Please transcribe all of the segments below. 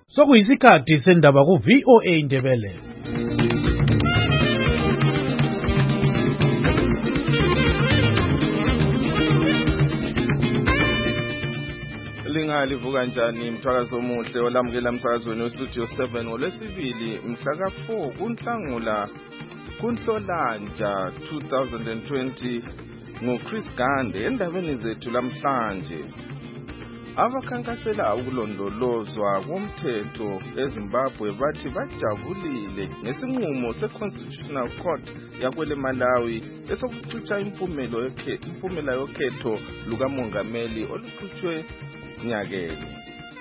Sokuyisikhathi sendaba ku-VOA Indebele. Lingalivuka njani mthwakazi omuhle olamukela emsakazweni westudio 7 ngolwesibili mhla ka-4 kuNhlangula kuNhlolanja 2020 nguChris Gande. Endabeni zethu lamhlanje, abakhankasela ukulondolozwa komthetho eZimbabwe bathi bajabulile ngesinqumo se-Constitutional Court yakwele Malawi esokucitsha impumela yokhetho lukamongameli oluqhutshwe nyakeni.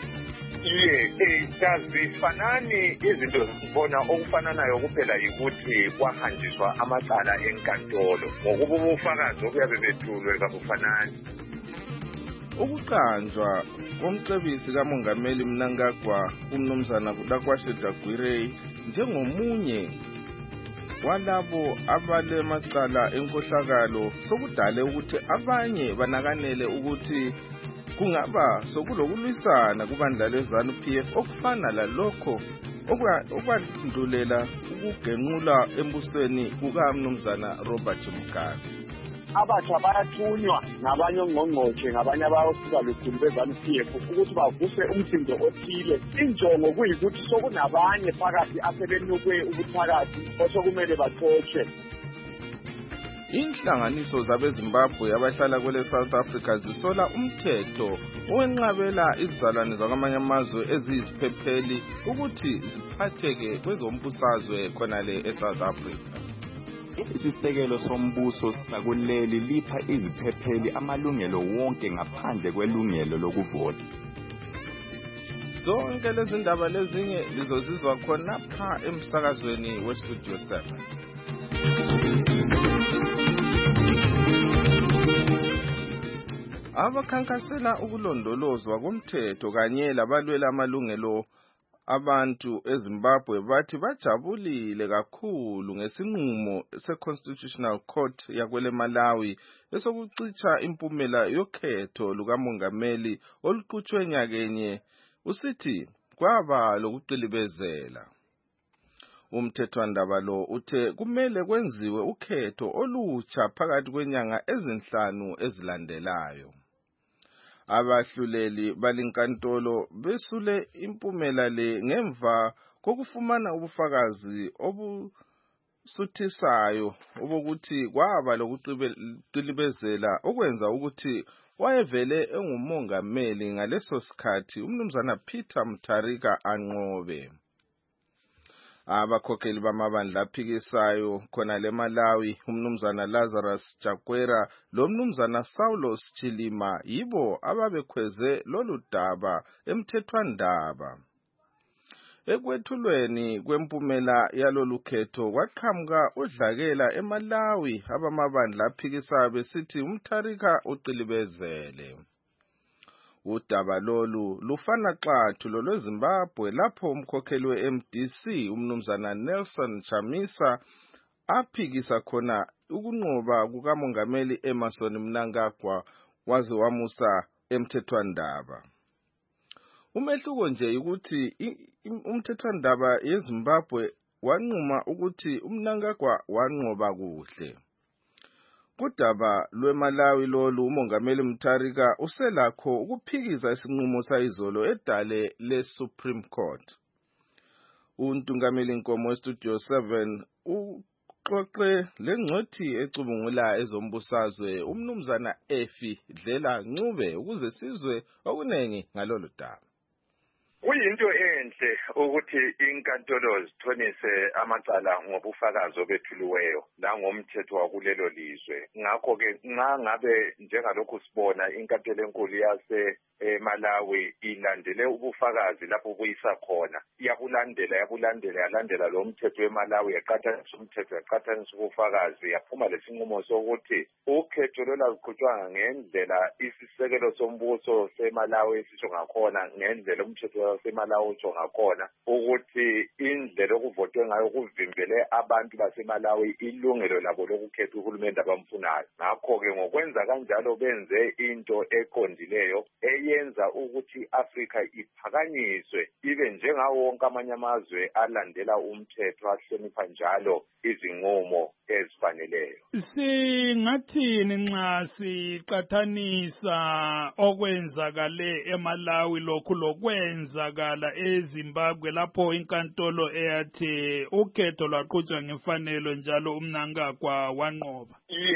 Kazifanani izinto zibona okufananayo kuphela yikuthi kwahanjiswa amacala enkantolo ngokuba ubufakazi obuyabe bethulwe kabufanani. Ukuqanjwa komcebisi kamongameli Mnangagwa umnumzana Dakwashe Dagwirei njengomunye walabo abale macala enkohlakalo sokudale ukuthi abanye banakanele ukuthi kungaba sokulokulwisana kubandla leZANU-PF okufana lalokho okwandulela ukugenqula embusweni kukamnumzana Robert Mugabe. Abatsha bayathunywa ngabanye ongqongqotshe ngabanye abayofika lukhulu beZANU-PF ukuthi bavuse umsindo othile. Injongo kuyikuthi sokunabanye phakathi asebenyukwe ubuthakathi osokumele baxotshe. Inhlanganiso zabeZimbabwe abahlala kwele South Africa zisola umthetho owenqabela izizalwane zakwamanye amazwe eziyisiphepheli ukuthi ziphatheke kwezombusazwe khonale eSouth Africa. Isisekelo sombuso sakuleli lipha iziphepheli amalungelo wonke ngaphandle kwelungelo lokuvota. Zonke lezi ndaba lezinye lizozizwa khona pha emsakazweni westudio 7. Abakhankasela ukulondolozwa komthetho kanye labalwela amalungelo abantu eZimbabwe bathi bajabulile kakhulu ngesinqumo se-Constitutional Court yakwele Malawi esokucitsha impumela yokhetho lukamongameli oluqhutshwe nyakenye. Usithi kwaba lokuqilibezela. Umthethwandaba lo uthe kumele kwenziwe ukhetho olutsha phakathi kwenyanga ezinhlanu ezilandelayo. Abahluleli balinkantolo besule impumela le ngemva kokufumana ubufakazi obusuthisayo obokuthi kwaba lokuqilibezela okwenza ukuthi wayevele engumongameli ngaleso sikhathi umnumzana Peter Mutharika anqobe. Abakhokheli bamabandla aphikisayo khona le Malawi umnumzana Lazarus Chakwera lo mnumzana Saulos Chilima yibo ababekhweze lolu daba emthethwandaba. Ekwethulweni kwempumela yalolu khetho kwaqhamuka udlakela eMalawi abamabandla aphikisayo besithi uMtharika uqilibezele. Udaba lolu lufana xathu lolweZimbabwe lapho umkhokheli we-MDC umnumzana Nelson Chamisa aphikisa khona ukunqoba kukamongameli Emmerson Mnangagwa waze wamusa emthethwandaba. Umehluko nje ukuthi umthethwandaba yeZimbabwe wanquma ukuthi uMnangagwa wanqoba kuhle. Kudaba lweMalawi lolu umongameli Mutharika uselakho ukuphikiza isinqumo sayizolo edale le-Supreme Court. Untungameli Nkomo westudio 7 uxoxe lengcwethi ecubungula ezombusazwe umnumzana Efi Dlela Ncube ukuze sizwe okunengi ngalolu daba. Kuyinto enhle ukuthi inkantolo zithonise amacala ngobufakazi obethuliweyo langomthetho wakulelo lizwe. Ngakho-ke ngabe njengalokhu sibona inkantolo enkulu Malawi ilandele ubufakazi lapho buyisa khona. Yalandela lo mthetho weMalawi yaqhathanisa umthetho yaqhathanisa ubufakazi yaphuma lesinqumo sokuthi ukhetho loluqhutshwa ngendlela isisekelo sombuso seMalawi esisho ngakhona ngendlela umthetho waseMalawi utsho ngakhona ukuthi indlela okuvotwe ngayo kuvimbele abantu baseMalawi ilungelo labo lokukhetha uhulumende abamfunayo. Ngakho-ke ngokwenza kanjalo benze into eqondileyo eyenza ukuthi Afrika iphakanyiswe ibe njengawo wonke amanye amazwe alandela umthetho ahlonipha njalo izinqumo ezifaneleyo. Singathini nxa siqathanisa okwenzakale eMalawi lokhu lokwenzakala eZimbabwe lapho inkantolo eyathi ukhetho lwaqhutshwa ngemfanelo njalo uMnangagwa wanqoba?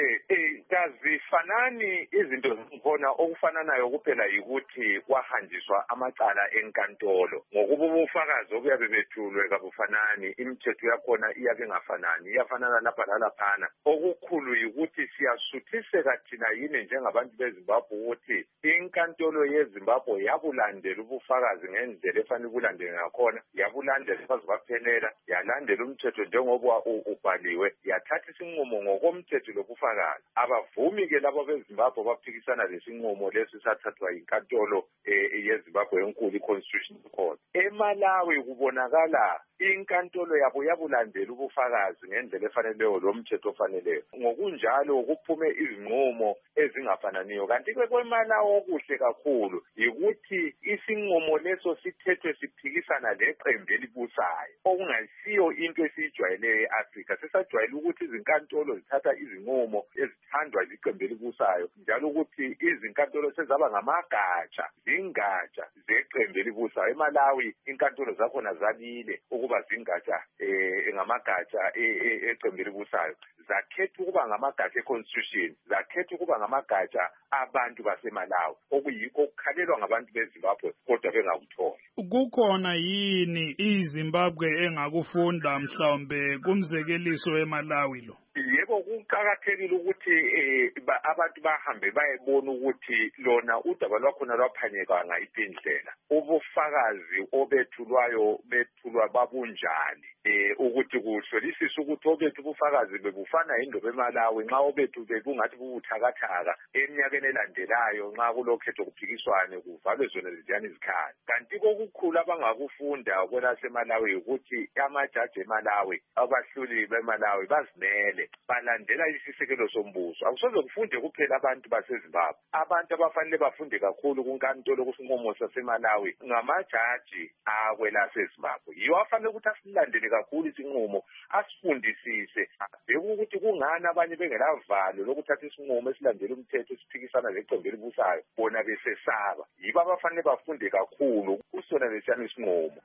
Kazifanani izinto zikhona. Okufananayo kuphela yikuthi kwahanjiswa amacala enkantolo. Ngokuba ubufakazi obuyabe bethulwe kabufanani, imithetho yakhona iyabe ingafanani, iyafanana lapha lalaphana. Okukhulu yikuthi siyasuthiseka thina yini njengabantu beZimbabwe ukuthi inkantolo yeZimbabwe yabulandela ubufakazi ngendlela efanele ubulandele ngakhona, yabulandela kwaze kwaphelela, yalandela umthetho njengoba ubhaliwe, yathatha isinqumo ngokomthetho lobufakazi. Abavumi-ke labo beZimbabwe baphikisana lesinqumo lesi sathathwa inkantolo yeZimbabwe enkulu, i-Constitutional Court. eMalawi kubonakala inkantolo yabo yabulandela ubufakazi ngendlela efaneleyo lo mthetho ofaneleyo. Ngokunjalo kuphume izinqumo ezingafananiyo. Kanti-ke kweMalawi okuhle kakhulu yikuthi isinqumo leso sithethwe siphikisana leqembu elibusayo, okungasiyo into esiyijwayele e-Afrika. Sesajwayele ukuthi izinkantolo zithatha izinqumo ezithandwa liqembu elibusayo, njalo ukuthi izinkantolo sezaba ngamagatsha, zingatsha zeqembu elibusayo. eMalawi inkantolo zakhona zabile ukuba zingatsha ngamagatsha eqembu elibusayo, zakhetha ukuba ngamagatsha e-Constitution, zakhetha ukuba ngamagatsha abantu baseMalawi, okuyikho okukhalelwa ngabantu beZimbabwe kodwa bengakutholi. Kukhona yini iZimbabwe engakufunda mhlawumbe kumzekeliso weMalawi lo? Yebo, kuqakathekile ukuthi abantu bahambe bayebona ukuthi lona udaba lwakhona lwaphanyeka ngayiphi indlela, ubufakazi obethulwayo bethulwa babunjani, ukuthi kuhlolisise ukuthi obethu ubufakazi bebufana yindoba eMalawi nxa obethu bekungathi bubuthakathaka eminyakeni elandelayo nxa kulokhetho kuphikiswane kuvalwe zona leziyana izikhali. Kanti kokukhulu abangakufunda kwelaseMalawi ukuthi amajaji eMalawi, abahluli beMalawi bazimele, balandela isisekelo sombuso. Akusoze kufunde kuphela abantu baseZimbabwe. Abantu abafanele bafunde kakhulu kunkantolo kusinqumo saseMalawi ngamajaji akwelaseZimbabwe. Yiwo afanele ukuthi asilandele kakhulu isinqumo, asifundisise, abheke ukuthi kungani abanye bengelavalo lokuthatha isinqumo esilandela umthetho esiphikisana leqembu elibusayo, bona besesaba. Yibo abafanele bafunde kakhulu kusona lesiyana isinqumo.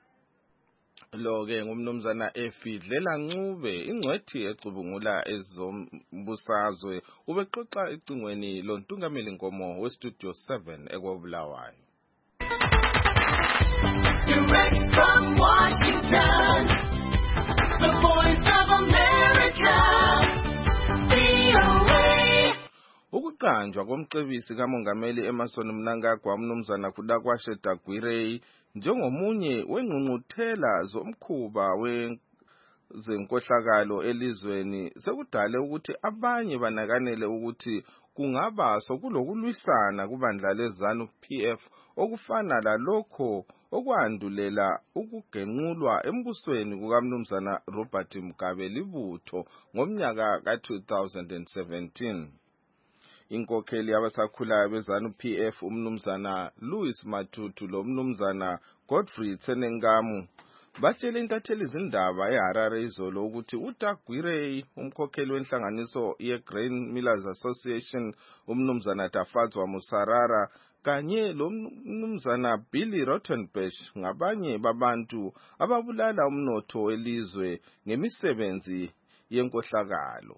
Lo-ke ngumnumzana Efidlela Ncube, ingcwethi ecubungula ezombusazwe, ubexoxa ecingweni loNtungameli Nkomo weStudio 7 ekwabulawayo. Direct from Washington, the Voice of America, VOA. Ukuqanjwa komcebisi kamongameli Emmerson Mnangagwa umnumzana Kudakwashe Dagwirei njengomunye wengqungquthela zomkhuba wezenkohlakalo elizweni sekudale ukuthi abanye banakanele ukuthi kungaba sokulokulwisana kubandla leZANU-PF okufana lalokho okwandulela ukugenqulwa embusweni kukamnumzana Robert Mugabe libutho ngomnyaka ka-2017. Inkokheli yabasakhulayo beZANU-PF umnumzana Louis Matutu lomnumzana Godfrey Tsenengamu batshele intatheli izindaba eHarare izolo ukuthi uDagwirei umkhokheli wenhlanganiso yeGrain Millers Association umnumzana Tafadzwa Musarara kanye lomnumzana Billy Rottenbush ngabanye babantu ababulala umnotho welizwe ngemisebenzi yenkohlakalo.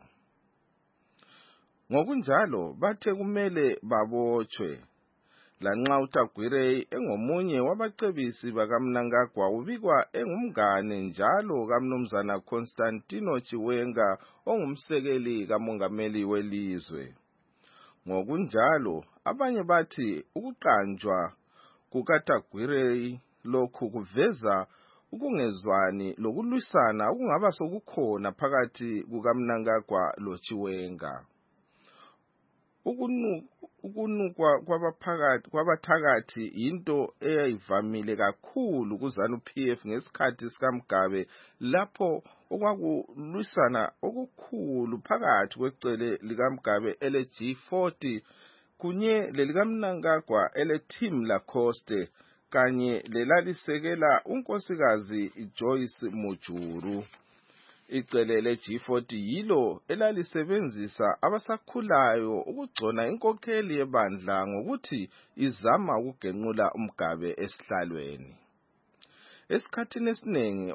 Ngokunjalo bathe kumele babotshwe. Lanxa uDagwirei engomunye wabacebisi bakaMnangagwa ubikwa engumngane njalo kamnumzana Constantino Chiwenga ongumsekeli kamongameli welizwe. Ngokunjalo abanye bathi ukuqanjwa kukaDagwirei lokhu kuveza ukungezwani lokulwisana okungaba sokukhona phakathi kukaMnangagwa loChiwenga. ukunukwa kwabathakathi into eyayivamile kakhulu kuZANU-PF ngesikhathi sikaMgabe lapho okwakulwisana okukhulu phakathi kwecele likaMgabe ele-G40 kunye lelikaMnangagwa ele-Team Lacoste kanye lelalisekela unkosikazi Joyce Mujuru. Icele le-G40 yilo elalisebenzisa abasakhulayo ukugcona inkokheli yebandla ngokuthi izama ukugenqula uMgabe esihlalweni. Esikhathini esiningi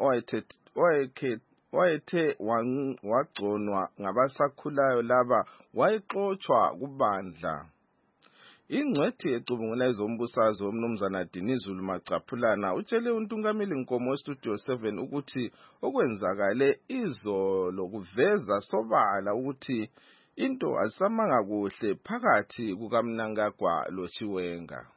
wayethe wagconwa ngabasakhulayo laba wayexotshwa kubandla. Ingcwethi ecubungula ezombusazwe umnumzana Dinizulu Macaphulana utshele uNtungameli Nkomo weStudio 7 ukuthi okwenzakale izolo kuveza sobala ukuthi into azisamanga kuhle phakathi kukaMnangagwa loChiwenga.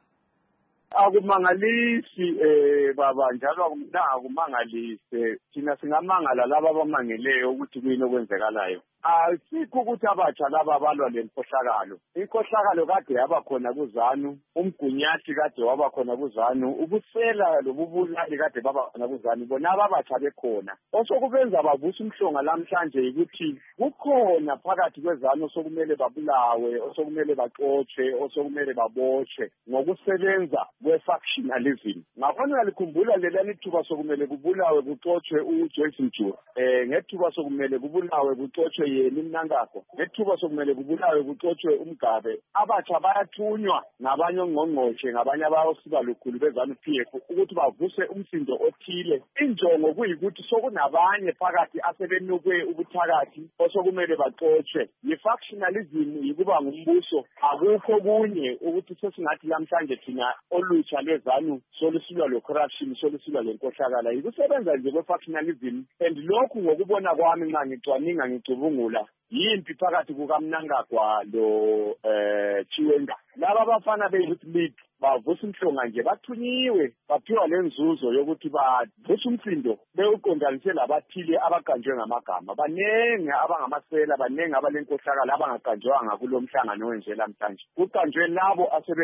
Akumangalisi baba njalo akumangalise thina singamangala laba abamangeleyo ukuthi kuyini okwenzekalayo. Asikho ukuthi abatsha laba balwa lenkohlakalo. Inkohlakalo kade yaba khona kuZANU, umgunyathi kade waba khona kuZANU, ubusela lobubulali kade baba khona kuZANU. Bona abatsha bekhona. Osokubenza bavusa umhlonga namhlanje ukuthi kukhona phakathi kweZANU osokumele babulawe, osokumele baxotshe, osokumele baboshwe ngokusebenza kwe-factionalism. Ngakho likhumbula lelani thuba sokumele kubulawe kuxotshe uJoyce Mujuru. Ngethuba sokumele kubulawe kuxotshe yena uMnangagwa. Ngethuba sokumele kubulawe kuxotshe uMgabe. Abatsha bayathunywa ngabanye ongqongqoshe ngabanye abayosika lukhulu beZANU-PF ukuthi bavuse umsindo othile. Injongo kuyikuthi sokunabanye phakathi asebenukwe ubuthakathi osokumele baxotshe. Yi-factionalism yikuba ngumbuso. Akukho kunye ukuthi sesingathi namhlanje thina olutsha lweZANU solusilwa lo-corruption, solusilwa lenkohlakala. Yikusebenza nje kwe-factionalism, and lokhu ngokubona kwami nxa ngicwaninga ngicubungula yimpi phakathi kukaMnangagwa lo Chiwenga. Laba abafana be-Youth League bavusa umhlonga nje bathunyiwe baphiwa lenzuzo yokuthi bavusa umsindo bewuqondanise labathile abaganjwe ngamagama. Banenge abangamasela, banenge abalenkohlakala abangaganjwanga kulo mhlangano wenje namhlanje. Kuganjwe labo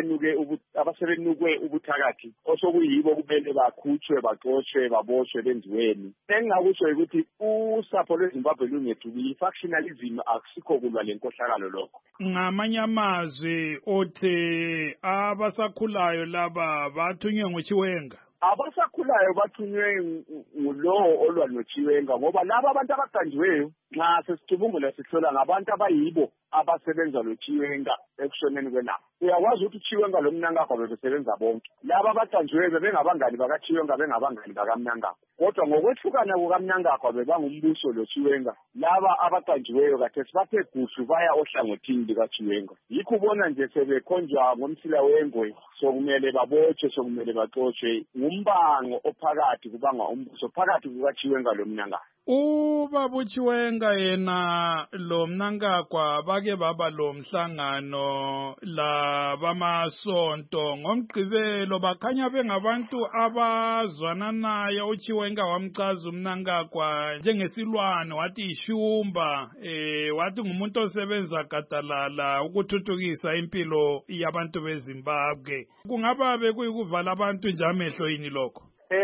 abasebenukwe ubuthakathi osokuyibo kumele bakhutshwe, baxoshwe, baboshwe benziweni. Engingakusho ukuthi usapho lweZimbabwe lungethuki. I-factionalism akusikho kulwa lenkohlakalo lokho. Ngamanye amazwi othe abasakhulayo laba bathunywe ngoChiwenga. Abasakhulayo bathunywe ngulowo olwa noChiwenga ngoba laba abantu abaganjiweyo nxa sesicubungula sihlola ngabantu abayibo abasebenza loChiwenga ekushoneni kwenabo. Uyakwazi ukuthi uChiwenga loMnangagwa bebesebenza bonke. Laba abaganjiweyo bebengabangani bakaChiwenga, bengabangani bakaMnangagwa. Kodwa ngokwehlukana kukaMnangagwa bebangumbuso loChiwenga. Laba abaganjiweyo kade sibathe gudlu baya ohlangothini likaChiwenga. Yikho ubona nje sebekhonjwa ngomsila wengwe, sokumele babotshwe, sokumele baxoshwe. Ngumbango ophakathi kubanga umbuso phakathi kukaChiwenga loMnangagwa. Ubaba uChiwenga yena lo Mnangagwa bake baba lo mhlangano la bamasonto ngomgqibelo bakhanya bengabantu abazwana naye. uChiwenga wamchaza uMnangagwa njengesilwane, wathi ishumba, wathi ngumuntu osebenza gadalala ukuthuthukisa impilo yabantu beZimbabwe. Kungaba bekuyikuvala abantu nje amehlo yini lokho?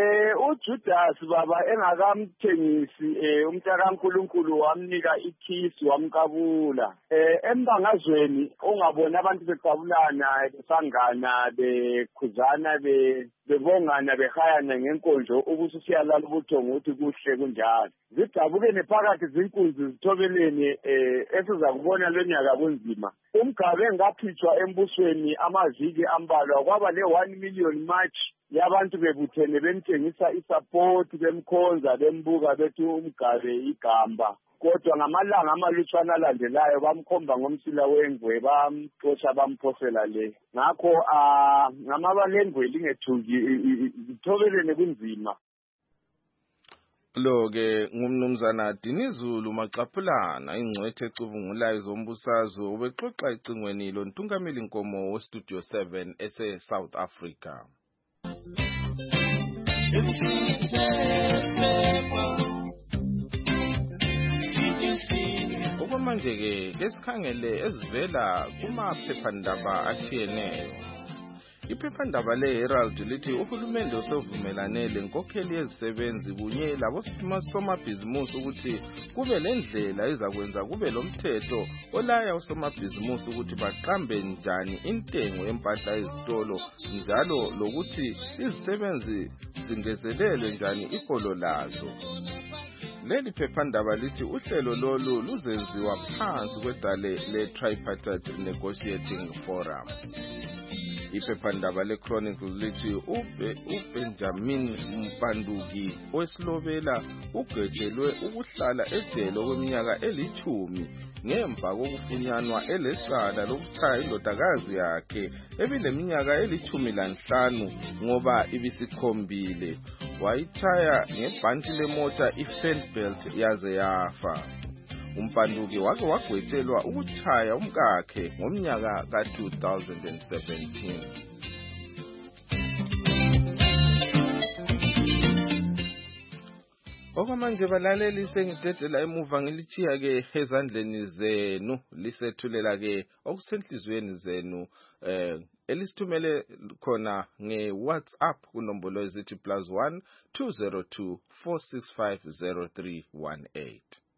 uJudas baba engakamthengisi umntakaNkulunkulu wamnika ikhisi wamqabula. Embangazweni ongabona abantu beqabulana, besangana, bekhuzana, bebongana, behayana ngenkonzo ubusiyalala ubuthongo ukuthi kuhle kunjalo. Zidabukene phakathi zinkunzi zithobelene esiza kubona lonyaka kunzima. uMgabe ngaphithwa embusweni amaviki ambalwa kwaba le-1 million march yabantu bebuthene bemtshengisa isupport, bemkhonza, bembuka bethi uMgabe igamba. Kodwa ngamalanga amalutshwana alandelayo bamkhomba ngomsila wengwe, bamxotsha, bamphosela le. Ngakho ngamabalengwe lingethuki zithobelene kunzima. Lo-ke ngumnumzana Dinizulu Macaphulana, ingcwethi ecubungulayo zombusazwe, ubexoxa ecingweni loNtungameli Nkomo weStudio 7 ese-South Africa. Okwamanje ke sikhangele ezivela kumaphephandaba ashiyeneyo. Iphephandaba le-Herald lithi uhulumende usevumelane lenkokheli yezisebenzi kunye labosomabhizimusi ukuthi kube lendlela ezakwenza kube lomthetho olaya osomabhizimusi ukuthi baqambe njani intengo yempahla ezitolo njalo lokuthi izisebenzi zingezelelwe njani iholo lazo. Leli phephandaba lithi uhlelo lolu luzenziwa phansi kwedale le-Tripartite Negotiating Forum. Iphephandaba le-Chronicle lithi uBenjamin Mpanduki owesilobela ugejelwe ukuhlala ejele okweminyaka 10 ngemva kokufunyanwa elecala lokuchaya indodakazi yakhe ebileminyaka 15 ngoba ibisikhombile. Wayithaya ngebhanti lemota iFenbelt yaze yafa. Umpanduki wake wagwetshelwa ukuchaya umkakhe ngomnyaka ka-2017. Okwamanje balaleli sengidedela emuva ngilichiya ke ezandleni zenu lisethulela ke okusenhlizweni zenu elisithumele khona nge-WhatsApp kunombolo ezithi +1 202 465 0318.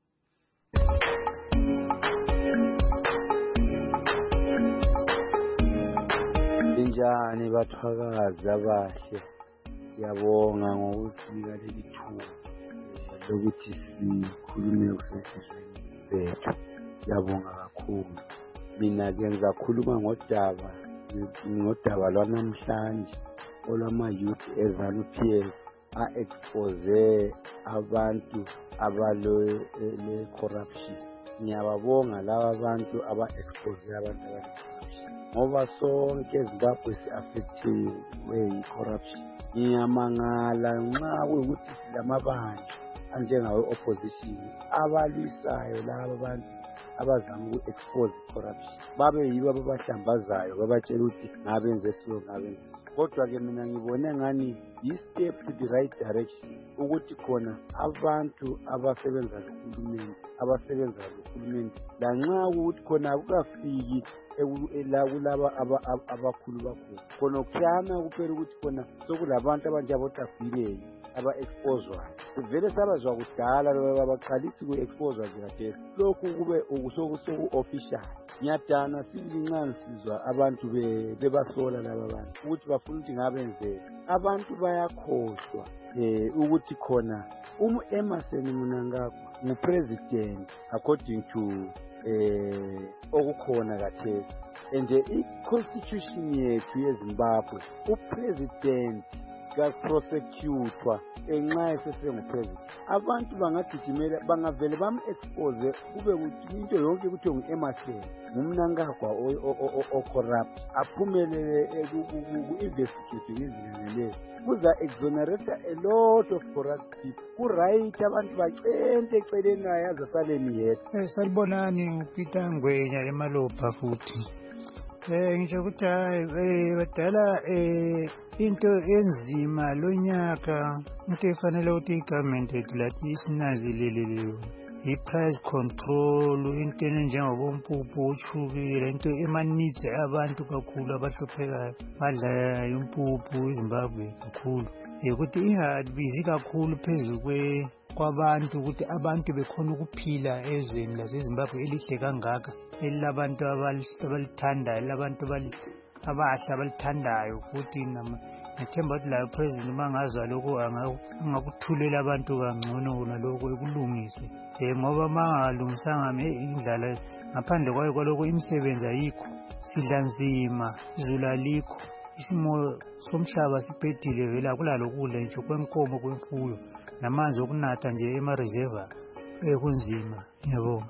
Linjani bathwakazi abahle, siyabonga ngokusika leli thuba lokuthi sikhulume kusenhlizweni zethu. Siyabonga kakhulu. Mina ke ngizakhuluma ngodaba lwanamhlanje olwama-youth eZANU-PF a-expose abantu abale-corruption. Ngiyababonga laba abantu aba-expose abantu abale-corruption ngoba sonke eZimbabwe si-affectiwe yi-corruption. Ngiyamangala nxa kuyukuthi silamabandla anjengawe-opposition abalwisayo laba bantu abazama uku-expose corruption. Babe yibo ababahlambazayo babatshela ukuthi ngabenze so ngabenze so. Kodwa-ke mina ngibone ngani yi-step to the right direction ukuthi khona abantu abasebenzalohulumende lanxa ukuthi khona akukafiki kulaba abakhulu bakhona khona kuhlana kuphela ukuthi khona sokulabantu abanjengabotafileni aba-exposwayo. Vele sabazwa kudala abaqalisi ku-exposwa zikathesi lokhu kube soku-official. Ngiyadana silinxani sizwa abantu bebasola laba bantu ukuthi bafuna ukuthi ngabenzela. Abantu bayakhohlwa ukuthi khona Emmerson Mnangagwa ngu-president according to okukhona kathesi. And i-constitution yethu yeZimbabwe upresident kaprosecutwa enxa esesengupresident. Abantu bangagijimela bangavele bam-expose kube into yonke ukuthi ngu-Emmerson ngumnangagwa o-corrupt aphumelele ku-investigate ngezinyangelezi kuza-exonerate a lot of corrupt people. Ku-right abantu bacente eceleni ayazi asaleni yedwa. Salibonani uPeter Ngwenya eMalopha futhi. Ngisho ukuthi badala into enzima lonyaka into efanele ukuthi igovernment ethu lathi isinanzelele i-price control into enjengobompuphu ushukela into emanitse abantu kakhulu abahluphekayo badla impuphu eZimbabwe kakhulu ukuthi ingabizi kakhulu phezulu kwabantu ukuthi abantu bekhona ukuphila ezweni laseZimbabwe elihle kangaka elabantu abalithandayo labantu abahle abalithandayo futhi ngethemba ukuthi layo president mangazwa lokho angakuthulela abantu kangcono naloko ekulungise ngoba mangalungisanga indlala ngaphandle kwayo kwaloko imisebenzi ayikho sidla nzima izulu alikho isimo somhlaba sibhedile vele akulalokudla nje kwenkomo kwemfuyo namanzi okunatha nje ema-reservoir kunzima. Ngiyabonga.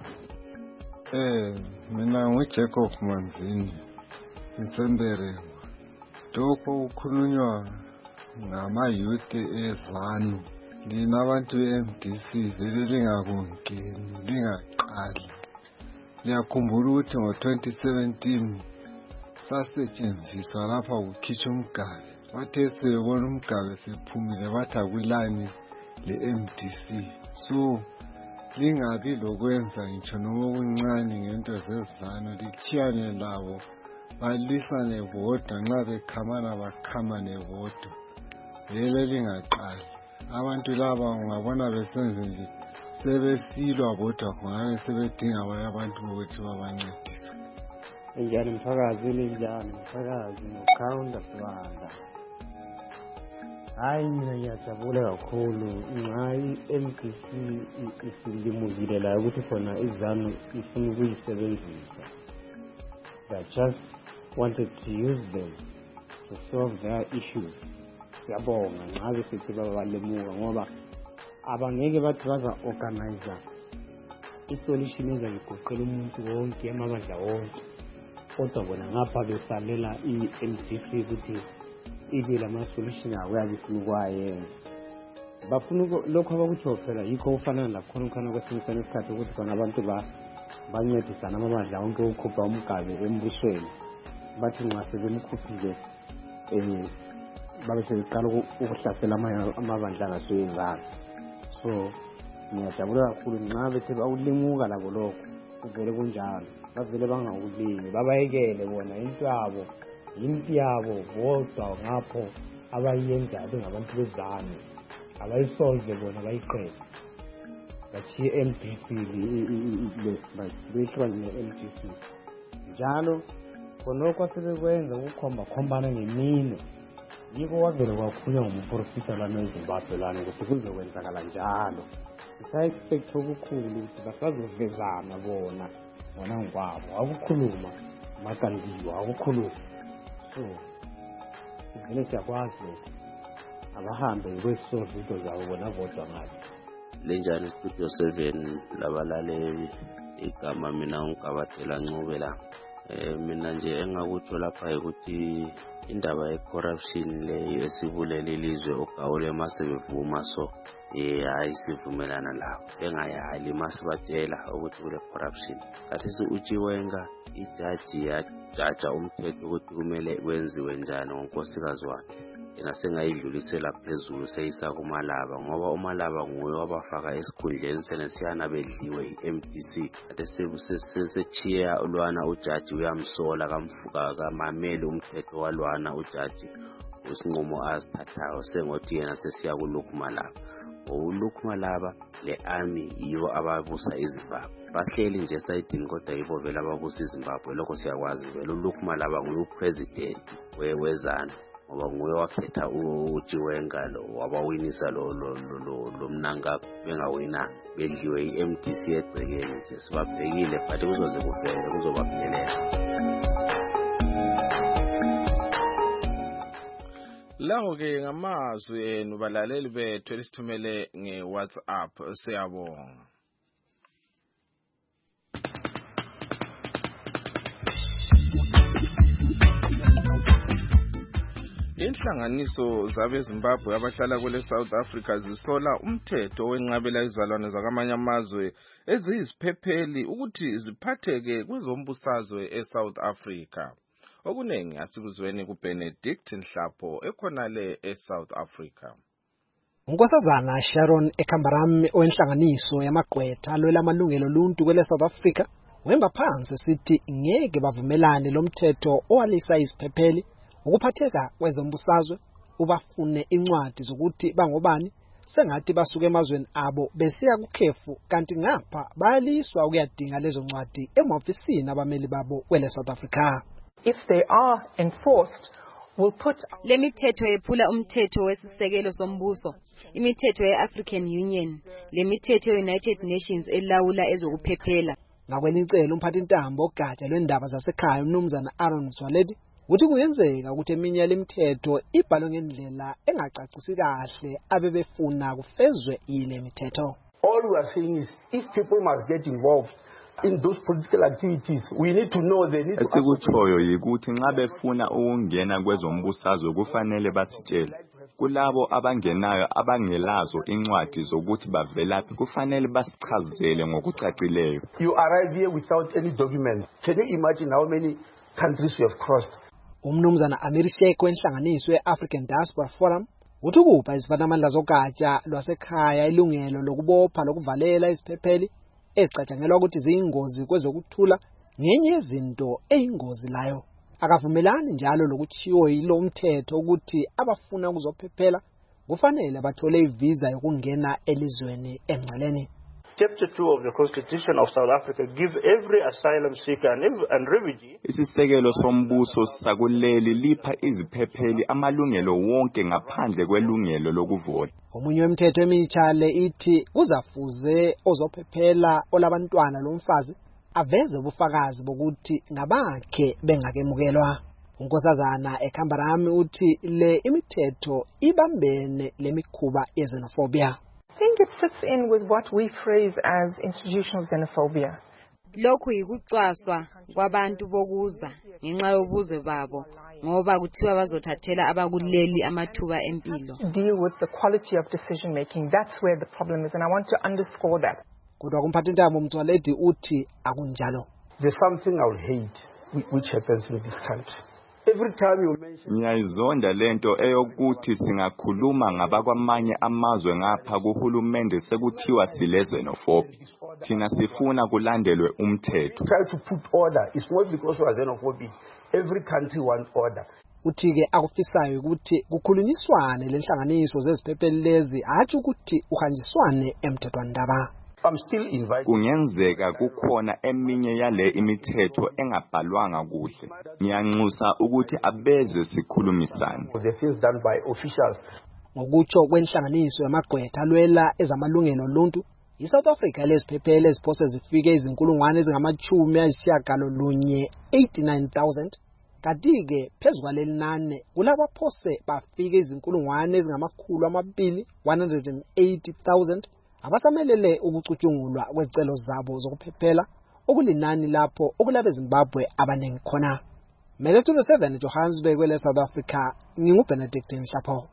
Mina nguJacob Manzini ngisemberemo. Lokho kukhulunywa ngama-youth eZANU. Lina abantu be-MDC vele lingakungeni lingaqali. Ngiyakhumbula ukuthi ngo-2017 sasetshenziswa lapha kukhitshwa umgabe. Bathe sebebona umgabe sephumile bathi akulani le-MDC. So lingabi lokwenza ngitsho noma okuncane ngento zezizano, lithiyane labo balwisane bodwa, nxa bekhamana bakhamane bodwa. Lelo lingaqali. Abantu laba ungabona besenze nje sebesilwa bodwa khonale sebedinga abanye abantu ukuthi babancedise. Njani mphakazi, njani mphakazi, nokhawunda sibanda. Hayi mina ngiyajabula kakhulu nxa i-MPC isilimukile la ukuthi khona izanu ifuna ukuyisebenzisa. They just wanted to use them to solve their issues. Siyabonga nxa besithi babalemuka ngoba abangeke bathi baza-organizer i-solution ezayigoqela umuntu wonke, amabandla wonke. Kodwa bona ngapha besalela i-MDC ukuthi ibe lama-solution abo yabifuna ukwayenza. Bafuna lokho abakuthiwa phela yikho okufanana lakhona ukhona kwesinye isikhathi ukuthi khona abantu bancedisana amabandla wonke ukukhupha umgabe embusweni. Bathi nxa sebemkhuphile babe sebeqala ukuhlasela amabandla angasebenzanga. So ngiyajabula kakhulu nxa bethe bawulimuka labo lokho kuvele kunjalo. Bavele bangawulimi babayekele bona impilo yabo bodwa ngapho abayenza bengabantu bezane. Abayisolve bona bayiqede. Bachiye MDC behlukane ne-MDC. Njalo khonokho sebekwenza ukukhombana ngemino. Yiko wavele kwakhulunywa ngumprofita lana eZimbabwe lana ukuthi kuzokwenzakala njalo. Ngisayexpect okukhulu ukuthi basazovezana bona ngokwabo. Akukhuluma makandiwa, akukhuluma. So vele siyakwazi abahambe kwesolve izinto zabo bona bodwa ngathi. Lenjani Studio 7 labalaleli, igama mina uNkabathela Ncube la. Mina nje engakutsho lapha ukuthi indaba ye-corruption leyo esibulele ilizwe uGawule masebevuma so hayi sivumelana lawo. Engayali masibatshela ukuthi kule corruption. Kathesi uChiwenga ijaji yajaja umthetho ukuthi kumele kwenziwe njani ngonkosikazi wakhe. Yena sengayidlulisela phezulu seyisa kuMalaba ngoba uMalaba nguye wabafaka esikhundleni senesiyana bedliwe i-MDC. Kathesi sechiya ulwana ujaji uyamsola kamameli umthetho walwana ujaji usinqumo asithathayo sengothi yena sesiya kuLukhu Malaba. uLukhu Malaba le army yibo ababusa iZimbabwe. Bahleli nje sayidini kodwa yibo vele ababusa iZimbabwe. Lokho siyakwazi vele uLukhu Malaba nguye president wezana ngoba nguye wakhetha uChiwenga lo wabawinisa lo mnanga bengawina bedliwe iMDC egcekeni nje. Sibabhekile but kuzoze kuvele kuzobaphelela. Laho ke ngamazwi enu balaleli bethu elisithumele ngeWhatsApp siyabonga. Inhlanganiso zabeZimbabwe abahlala kule South Africa zisola umthetho wenqabela izalwane zakamanye amazwe eziyisiphepheli ukuthi ziphatheke kwezombusazwe eSouth Africa. Okunengi asikuzweni kuBenedict Nhlapho ekhonale eSouth Africa. Unkosazana Sharon Ekambaram owenhlanganiso yamagqwetha alwela amalungelo oluntu kwele South Africa wemba phansi sithi ngeke bavumelane lomthetho owalisa isiphepheli ukuphatheka kwezombusazwe ubafune incwadi zokuthi bangobani sengathi basuke emazweni abo besiya kukhefu kanti ngapha bayaliswa ukuyadinga lezo ncwadi emahofisini abameli babo kwele South Africa. If they are enforced, will put lemithetho ephula umthetho wesisekelo sombuso, imithetho ye-African Union, lemithetho ye-United Nations elawula ezokuphephela. Ngakwenicelo umphathintambo ogatsha lwendaba zasekhaya uMnumzana Aaron Swaledi ukuthi kuyenzeka ukuthi eminye yalemithetho ibhalwe ngendlela engacacisi kahle abebefuna kufezwe ile mithetho. All we are saying is if people must get involved in those political activities, we need to know they need to. Esikutshoyo yikuthi nxa befuna ukungena kwezombusazwe kufanele basitshele. Kulabo abangenayo abangelazo incwadi zokuthi bavelaphi kufanele basichazele ngokucacileyo. You arrive here without any document. Can you imagine how many countries we have crossed? Umnumzana Amir Sheikh wenhlanganiso ye-African Diaspora Forum uthukupha isifanamandla zogatsha lwasekhaya ilungelo lokubopha lokuvalela isiphepheli ezicatshangelwa ukuthi ziyingozi kwezokuthula ngenye yezinto eyingozi layo. Akavumelani njalo lokuchiwo yilo umthetho ukuthi abafuna ukuzophephela kufanele bathole ivisa yokungena elizweni emngceleni. Chapter 2 of the Constitution of South Africa give every asylum seeker and refugee. Isisekelo sombuso sakuleli lipha iziphepheli amalungelo wonke ngaphandle kwelungelo lokuvota. Omunye wemthetho emitsha le ithi kuzafuze ozophephela olabantwana lomfazi aveze ubufakazi bokuthi ngabakhe bengakemukelwa. Unkosazana eKambarami uthi le imithetho ibambene lemikhuba yexenophobia. I think it fits in with what we phrase as institutional xenophobia. Lokhu yikucwaswa kwabantu bokuza ngenxa yobuzwe babo ngoba kuthiwa bazothathela abakuleli amathuba empilo. Deal with the quality of decision making. That's where the problem is, and I want to underscore that. Kodwa kumphathintambo Mthwaledi uthi akunjalo. There's something I would hate which happens in this country. Every time you mention, ngiyayizonda lento eyokuthi singakhuluma ngabakwamanye amazwe ngapha kuhulumende sekuthiwa silezenophobia. Thina sifuna kulandelwe umthetho. Try to put order. It's not because we are xenophobic. Every country wants order. Uthi-ke akufisayo ukuthi kukhulunyiswane lenhlanganiso zeziphepheli lezi athi ukuthi uhanjiswane emthethwandaba. I'm still invited. Kungenzeka kukhona eminye yale imithetho engabhalwanga kuhle. Ngiyanxusa ukuthi abeze sikhulumisane. The things done by officials. Ngokutsho kwenhlanganiso yamagqwetha alwela ezamalungelo oluntu, iSouth Africa leziphepheli eziphose zifike izinkulungwane ezingama-89,000 kanti-ke phezu kwaleli nane kulabo phose bafike izinkulungwane ezingama-280,000 abasamelele ukucutshungulwa kwezicelo zabo zokuphephela okulinani lapho okulabe Zimbabwe abaningi khona. Melestudio 7 Johannesburg kwele South Africa, nginguBenedict Nhlapho.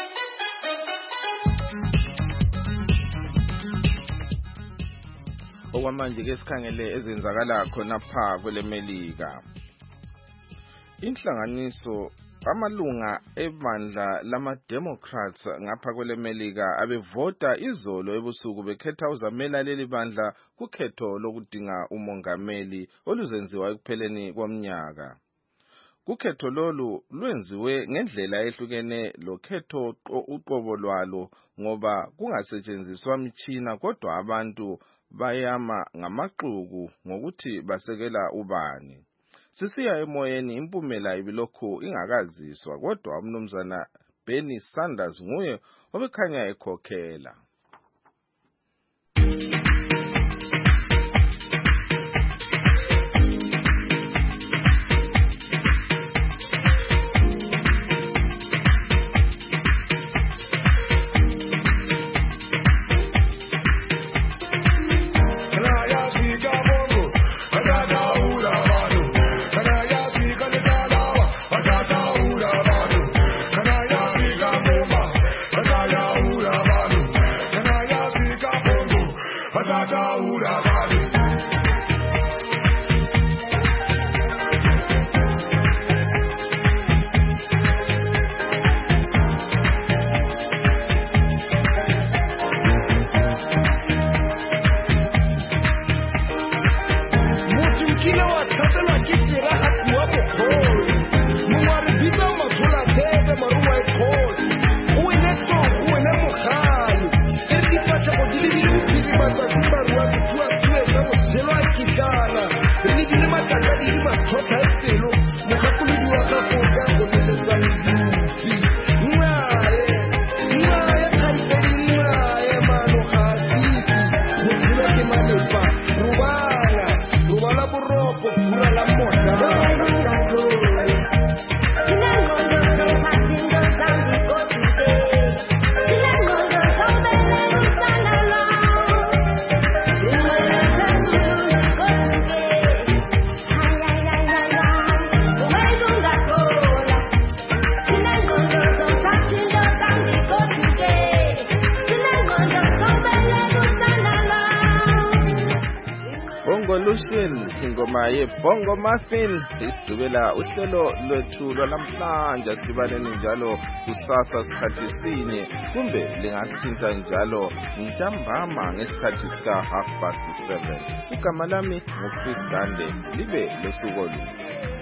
Okwamanje ke sikhangele ezenzakala khona pha kwele Melika. Inhlanganiso amalunga ebandla lama-Democrats ngapha kwele Melika abevota izolo ebusuku bekhetha uzamela leli bandla kukhetho lokudinga umongameli oluzenziwa ekupheleni komnyaka. Kukhetho lolu lwenziwe ngendlela ehlukene lokhetho uqobo lwalo ngoba kungasetshenziswa mitshina kodwa abantu bayama ngamaxuku ngokuthi basekela ubani. Sisiya emoyeni impumela ibilokhu ingakaziswa kodwa umnumzana Bernie Sanders nguye obekhanya ekhokhela. Who Revolution, ingoma ye-Bongo Muffin, isidubela uhlelo lwethu lwalamhlanje sibaleni njalo kusasa sikhathi sinye kumbe lingasithinta njalo ntambama ngesikhathi sika 7:30. Igama lami nguChris Gande, libe losuku oluhle.